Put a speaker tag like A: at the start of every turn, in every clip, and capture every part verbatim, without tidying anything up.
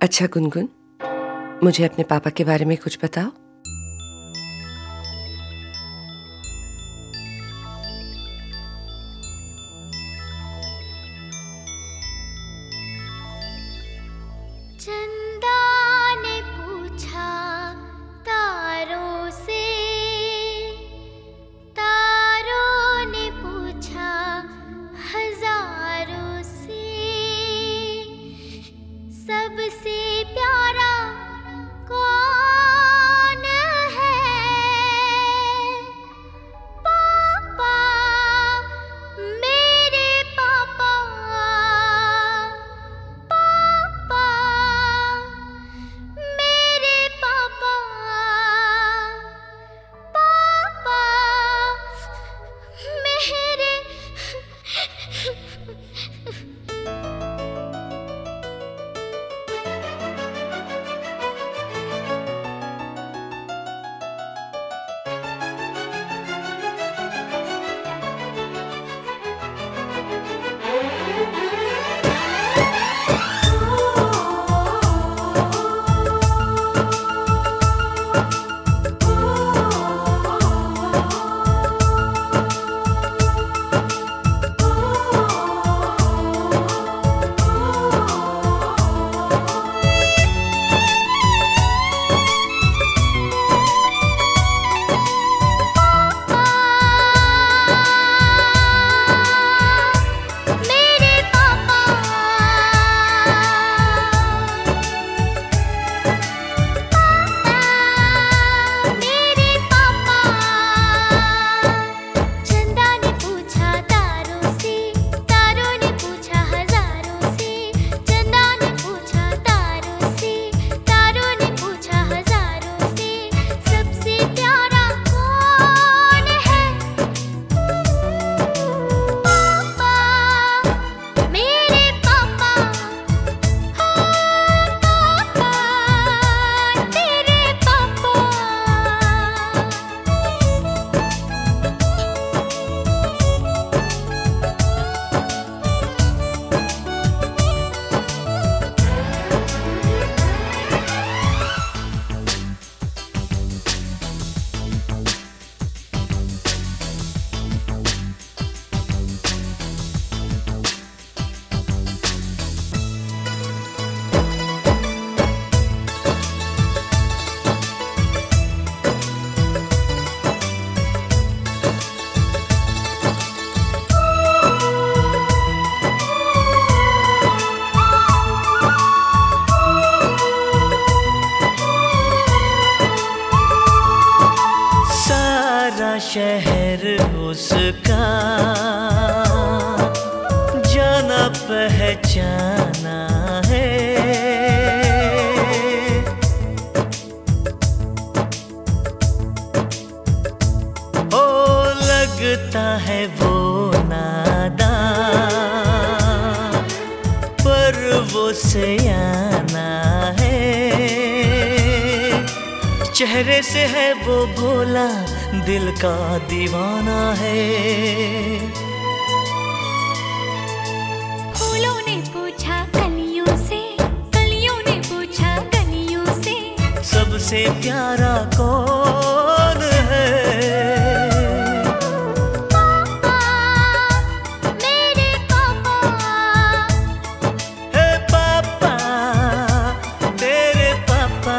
A: अच्छा गुनगुन, मुझे अपने पापा के बारे में कुछ बताओ।
B: चंदा ने पूछा तारों से, तारों ने पूछा हजारों से, सबसे प्यारा कौन है? पापा, मेरे पापा, पापा, मेरे पापा, पापा, मेरे
C: शहर उसका जाना पहचाना है, ओ लगता है वो नादान पर वो सयाना है, चेहरे से है वो भोला दिल का दीवाना है।
B: फूलों ने पूछा कलियों से, कलियों ने पूछा गलियों से,
C: सबसे प्यारा कौन है?
B: पापा, मेरे पापा,
C: हे पापा, तेरे पापा।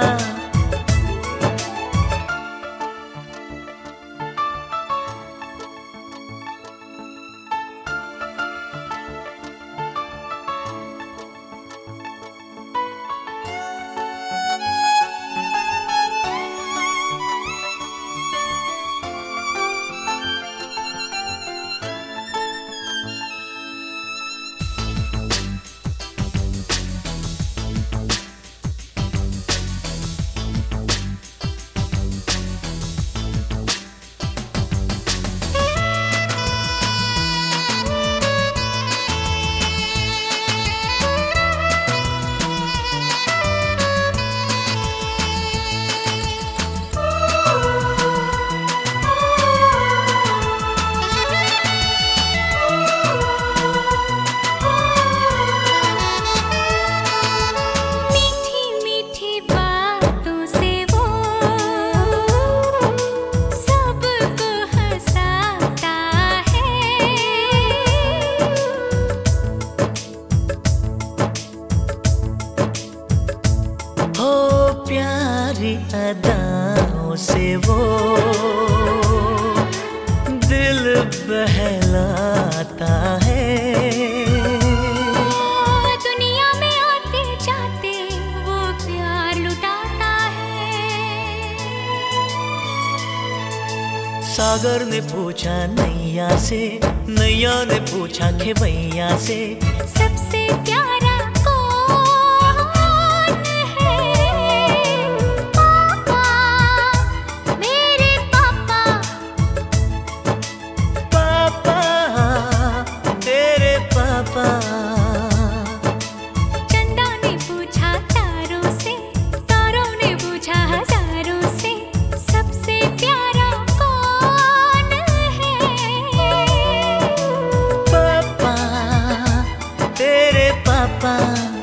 C: सारी अदाओं से वो दिल बहलाता है।
B: दुनिया में आते जाते वो प्यार लुटाता है।
C: सागर ने पूछा नैया से, नैया ने पूछा खेवैया से,
B: सबसे प्यारा कौन है? पापा, मेरे पापा।
C: पापा, तेरे पापा।
B: चंदा ने पूछा तारों से, तारों ने पूछा हजारों से, सबसे प्यारा कौन है?
C: पापा, तेरे पापा।